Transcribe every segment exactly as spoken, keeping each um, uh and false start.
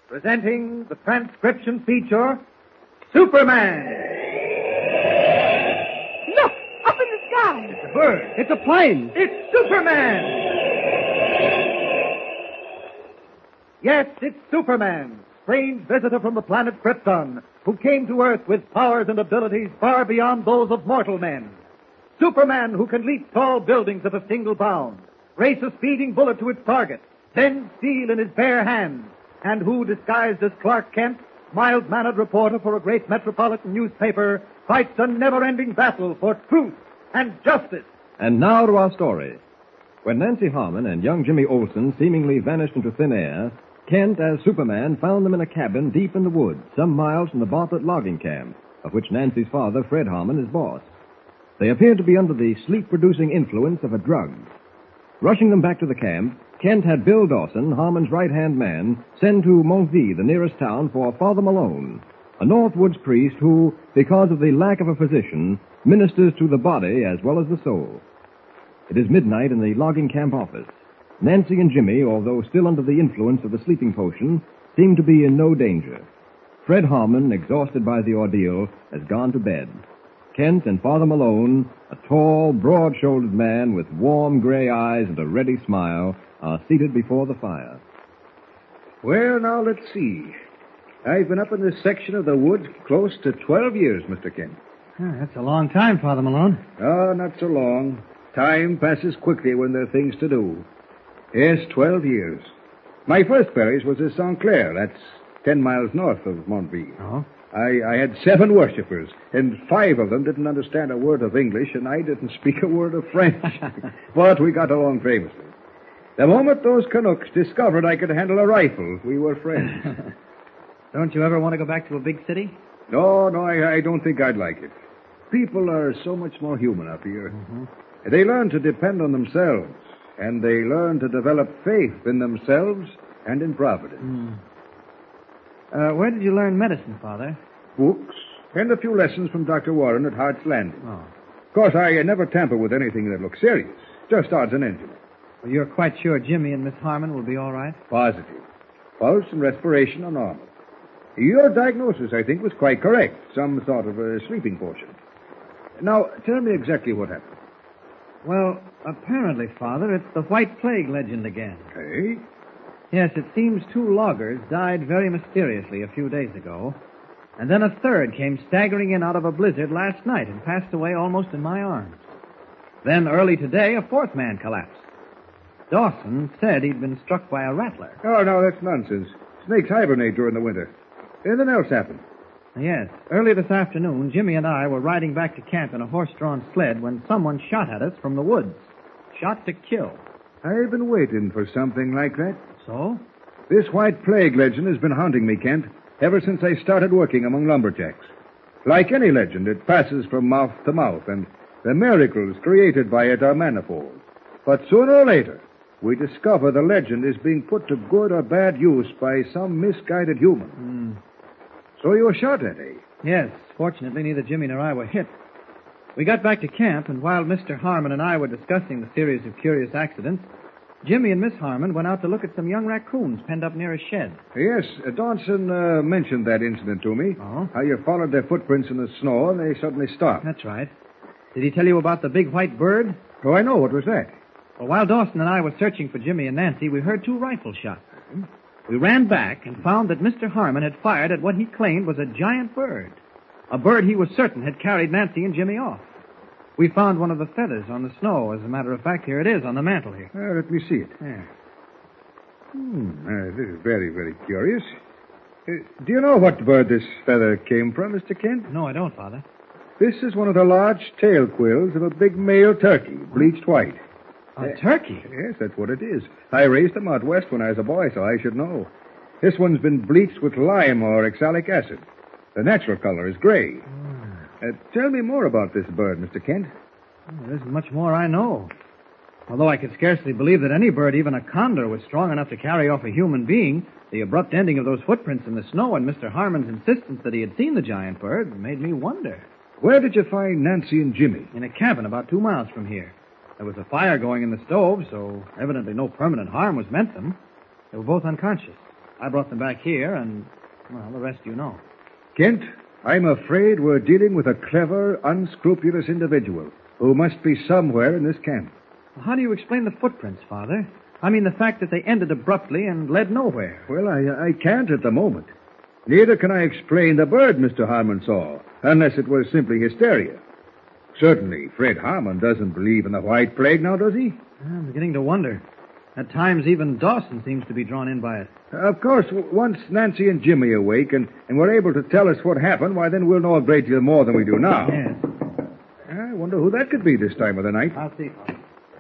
presenting the transcription feature, Superman. Look, up in the sky. It's a bird. It's a plane. It's Superman. Yes, it's Superman, strange visitor from the planet Krypton, who came to Earth with powers and abilities far beyond those of mortal men. Superman who can leap tall buildings at a single bound, race a speeding bullet to its target, then steel in his bare hands, and who, disguised as Clark Kent, mild-mannered reporter for a great metropolitan newspaper, fights a never-ending battle for truth and justice. And now to our story. When Nancy Harmon and young Jimmy Olsen seemingly vanished into thin air, Kent, as Superman, found them in a cabin deep in the woods, some miles from the Bartlett logging camp, of which Nancy's father, Fred Harmon, is boss. They appeared to be under the sleep-producing influence of a drug. Rushing them back to the camp, Kent had Bill Dawson, Harmon's right-hand man, send to Montville, the nearest town, for Father Malone, a Northwoods priest who, because of the lack of a physician, ministers to the body as well as the soul. It is midnight in the logging camp office. Nancy and Jimmy, although still under the influence of the sleeping potion, seem to be in no danger. Fred Harmon, exhausted by the ordeal, has gone to bed. Kent and Father Malone, a tall, broad-shouldered man with warm gray eyes and a ready smile, are seated before the fire. Well, now, let's see. I've been up in this section of the woods close to twelve years, Mister Kent. Oh, that's a long time, Father Malone. Oh, not so long. Time passes quickly when there are things to do. Yes, twelve years. My first parish was at Saint Clair. That's ten miles north of Montville. Oh? I, I had seven worshippers, and five of them didn't understand a word of English, and I didn't speak a word of French. But we got along famously. The moment those Canucks discovered I could handle a rifle, we were friends. Don't you ever want to go back to a big city? No, no, I, I don't think I'd like it. People are so much more human up here. Mm-hmm. They learn to depend on themselves, and they learn to develop faith in themselves and in Providence. Mm. Uh, where did you learn medicine, Father? Books, and a few lessons from Doctor Warren at Hart's Landing. Oh. Of course, I never tamper with anything that looks serious. Just odds and ends. Well, you're quite sure Jimmy and Miss Harmon will be all right? Positive. Pulse and respiration are normal. Your diagnosis, I think, was quite correct. Some sort of a sleeping potion. Now, tell me exactly what happened. Well, apparently, Father, it's the White Plague legend again. Hey? Yes, it seems two loggers died very mysteriously a few days ago, and then a third came staggering in out of a blizzard last night and passed away almost in my arms. Then, early today, a fourth man collapsed. Dawson said he'd been struck by a rattler. Oh, no, that's nonsense. Snakes hibernate during the winter. Anything else happened? Yes. Early this afternoon, Jimmy and I were riding back to camp in a horse-drawn sled when someone shot at us from the woods. Shot to kill. I've been waiting for something like that. So? This White Plague legend has been haunting me, Kent, ever since I started working among lumberjacks. Like any legend, it passes from mouth to mouth, and the miracles created by it are manifold. But sooner or later, we discover the legend is being put to good or bad use by some misguided human. Mm. So you were shot at, eh? Yes. Fortunately, neither Jimmy nor I were hit. We got back to camp, and while Mister Harmon and I were discussing the series of curious accidents, Jimmy and Miss Harmon went out to look at some young raccoons penned up near a shed. Yes, uh, Dawson uh, mentioned that incident to me. Oh? How you followed their footprints in the snow, and they suddenly stopped. That's right. Did he tell you about the big white bird? Oh, I know. What was that? Well, while Dawson and I were searching for Jimmy and Nancy, we heard two rifle shots. We ran back and found that Mister Harmon had fired at what he claimed was a giant bird. A bird he was certain had carried Nancy and Jimmy off. We found one of the feathers on the snow. As a matter of fact, here it is on the mantel here. Uh, let me see it. Yeah. Hmm. Uh, this is very, very curious. Uh, do you know what bird this feather came from, Mister Kent? No, I don't, Father. This is one of the large tail quills of a big male turkey, bleached white. A turkey? Yes, that's what it is. I raised them out west when I was a boy, so I should know. This one's been bleached with lime or oxalic acid. The natural color is gray. Mm. Uh, tell me more about this bird, Mister Kent. Well, there isn't much more I know. Although I could scarcely believe that any bird, even a condor, was strong enough to carry off a human being, the abrupt ending of those footprints in the snow and Mister Harmon's insistence that he had seen the giant bird made me wonder. Where did you find Nancy and Jimmy? In a cabin about two miles from here. There was a fire going in the stove, so evidently no permanent harm was meant them. They were both unconscious. I brought them back here, and, well, the rest you know. Kent, I'm afraid we're dealing with a clever, unscrupulous individual who must be somewhere in this camp. Well, how do you explain the footprints, Father? I mean, the fact that they ended abruptly and led nowhere. Well, I, I can't at the moment. Neither can I explain the bird Mister Harmon saw, unless it was simply hysteria. Certainly, Fred Harmon doesn't believe in the White Plague now, does he? I'm beginning to wonder. At times, even Dawson seems to be drawn in by it. Of course, w- once Nancy and Jimmy awake and, and we're able to tell us what happened, why, then we'll know a great deal more than we do now. Yes. I wonder who that could be this time of the night. I'll see, Father.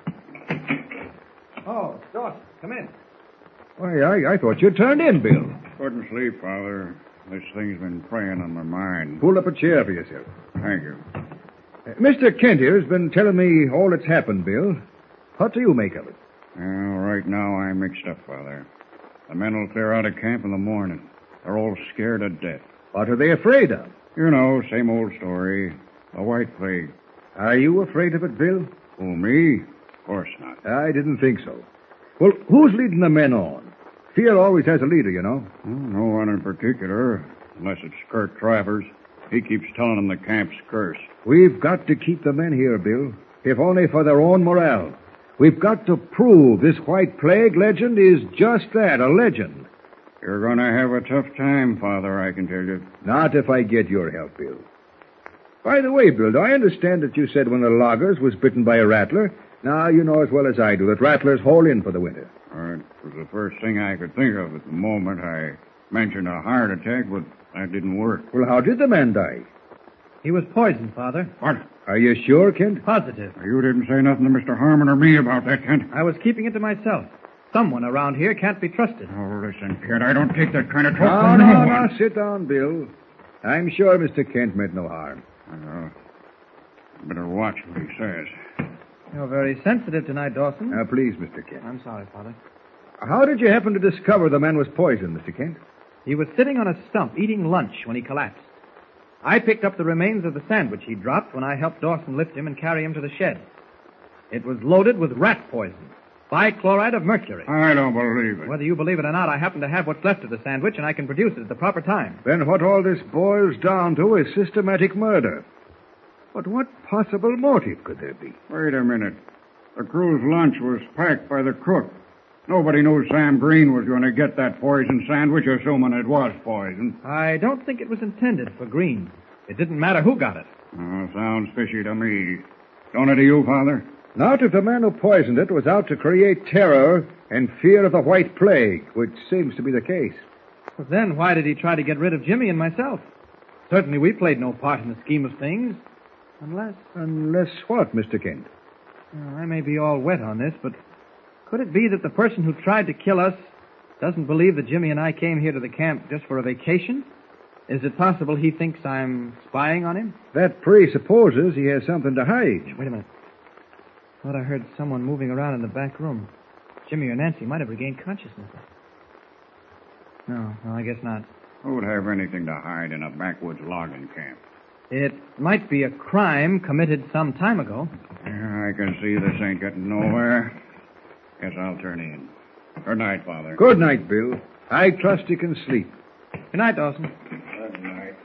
Oh, Dawson, come in. Why, I, I thought you'd turned in, Bill. Couldn't sleep, Father. This thing's been preying on my mind. Pull up a chair for yourself. Thank you. Uh, Mister Kent here has been telling me all that's happened, Bill. What do you make of it? Well, right now I'm mixed up, Father. The men will clear out of camp in the morning. They're all scared to death. What are they afraid of? You know, same old story. The White Plague. Are you afraid of it, Bill? Who, me? Of course not. I didn't think so. Well, who's leading the men on? Fear always has a leader, you know. Well, no one in particular, unless it's Kurt Travers. He keeps telling them the camp's cursed. We've got to keep the men here, Bill, if only for their own morale. We've got to prove this White Plague legend is just that, a legend. You're going to have a tough time, Father, I can tell you. Not if I get your help, Bill. By the way, Bill, do I understand that you said one of the loggers was bitten by a rattler? Now, you know as well as I do that rattlers hole in for the winter. All right, it was the first thing I could think of at the moment. I mentioned a heart attack, but that didn't work. Well, how did the man die? He was poisoned, Father. What? Are you sure, Kent? Positive. You didn't say nothing to Mister Harmon or me about that, Kent. I was keeping it to myself. Someone around here can't be trusted. Oh, listen, Kent, I don't take that kind of talk No, from no, no no, one. sit down, Bill. I'm sure Mister Kent meant no harm. Uh, better watch what he says. You're very sensitive tonight, Dawson. Now, please, Mister Kent. I'm sorry, Father. How did you happen to discover the man was poisoned, Mister Kent? He was sitting on a stump eating lunch when he collapsed. I picked up the remains of the sandwich he dropped when I helped Dawson lift him and carry him to the shed. It was loaded with rat poison, bichloride of mercury. I don't believe it. Whether you believe it or not, I happen to have what's left of the sandwich, and I can produce it at the proper time. Then what all this boils down to is systematic murder. But what possible motive could there be? Wait a minute. The crew's lunch was packed by the cook. Nobody knew Sam Green was going to get that poison sandwich, assuming it was poison. I don't think it was intended for Green. It didn't matter who got it. Oh, sounds fishy to me. Don't it to you, Father? Not if the man who poisoned it was out to create terror and fear of the White Plague, which seems to be the case. But then why did he try to get rid of Jimmy and myself? Certainly we played no part in the scheme of things. Unless... Unless what, Mister Kent? Oh, I may be all wet on this, but could it be that the person who tried to kill us doesn't believe that Jimmy and I came here to the camp just for a vacation? Is it possible he thinks I'm spying on him? That presupposes he has something to hide. Wait a minute. Thought I heard someone moving around in the back room. Jimmy or Nancy might have regained consciousness. No, no, I guess not. Who would have anything to hide in a backwoods logging camp? It might be a crime committed some time ago. Yeah, I can see this ain't getting nowhere. Guess I'll turn in. Good night, Father. Good night, Bill. I trust you can sleep. Good night, Dawson. Good night.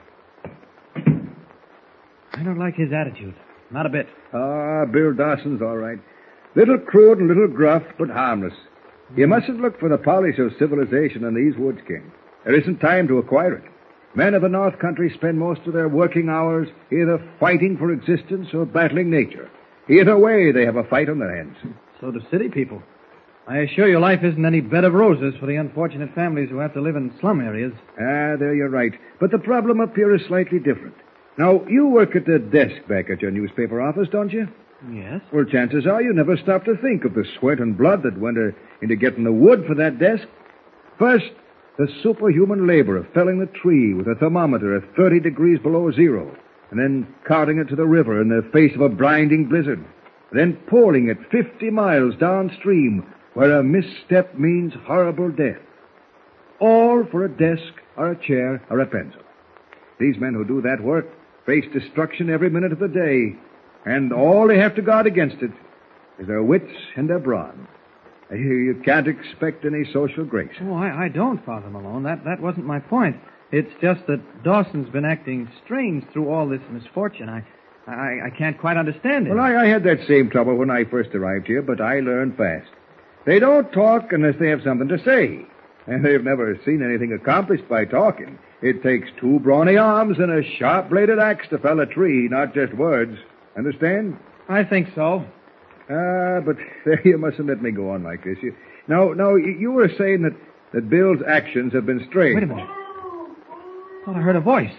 I don't like his attitude. Not a bit. Ah, Bill Dawson's all right. Little crude and little gruff, but harmless. You mustn't look for the polish of civilization in these woods, King. There isn't time to acquire it. Men of the North Country spend most of their working hours either fighting for existence or battling nature. Either way, they have a fight on their hands. So do city people. I assure you life isn't any bed of roses for the unfortunate families who have to live in slum areas. Ah, there you're right. But the problem up here is slightly different. Now, you work at the desk back at your newspaper office, don't you? Yes. Well, chances are you never stop to think of the sweat and blood that went uh, into getting the wood for that desk. First, the superhuman labor of felling the tree with a thermometer at thirty degrees below zero, and then carting it to the river in the face of a blinding blizzard, then poling it fifty miles downstream where a misstep means horrible death. All for a desk or a chair or a pencil. These men who do that work face destruction every minute of the day, and all they have to guard against it is their wits and their brawn. You, you can't expect any social grace. Oh, I, I don't, Father Malone. That, that wasn't my point. It's just that Dawson's been acting strange through all this misfortune. I, I, I can't quite understand it. Well, I, I had that same trouble when I first arrived here, but I learned fast. They don't talk unless they have something to say. And they've never seen anything accomplished by talking. It takes two brawny arms and a sharp-bladed axe to fell a tree, not just words. Understand? I think so. Ah, but you mustn't let me go on like this. You, now, now, you were saying that, that Bill's actions have been strange. Wait a minute. Thought I heard a voice.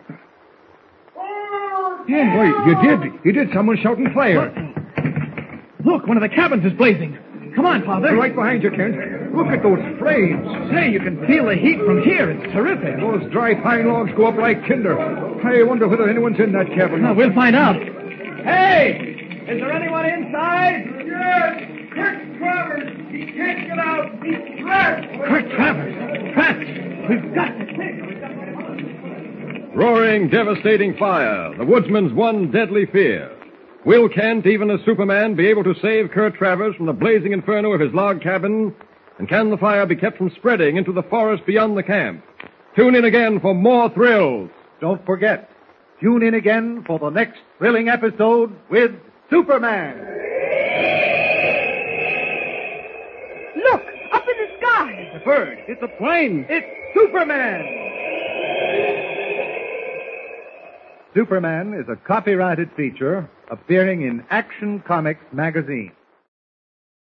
Yeah. Boy, you did. You did. Someone shouting fire. Look, one of the cabins is blazing. Come on, Father. Right behind you, Kent. Look at those flames. Say, you can feel the heat from here. It's terrific. Those dry pine logs go up like tinder. I wonder whether anyone's in that cabin. Now, we'll find out. Hey! Is there anyone inside? Yes! Kirk Travers! He can't get out! He's trapped! Kirk Travers! Trapped! We've got to take him! Roaring, devastating fire, the woodsman's one deadly fear. Will Kent, even as Superman, be able to save Kurt Travers from the blazing inferno of his log cabin? And can the fire be kept from spreading into the forest beyond the camp? Tune in again for more thrills. Don't forget, tune in again for the next thrilling episode with Superman. Look, up in the sky. It's a bird. It's a plane. It's Superman. Superman is a copyrighted feature appearing in Action Comics magazine.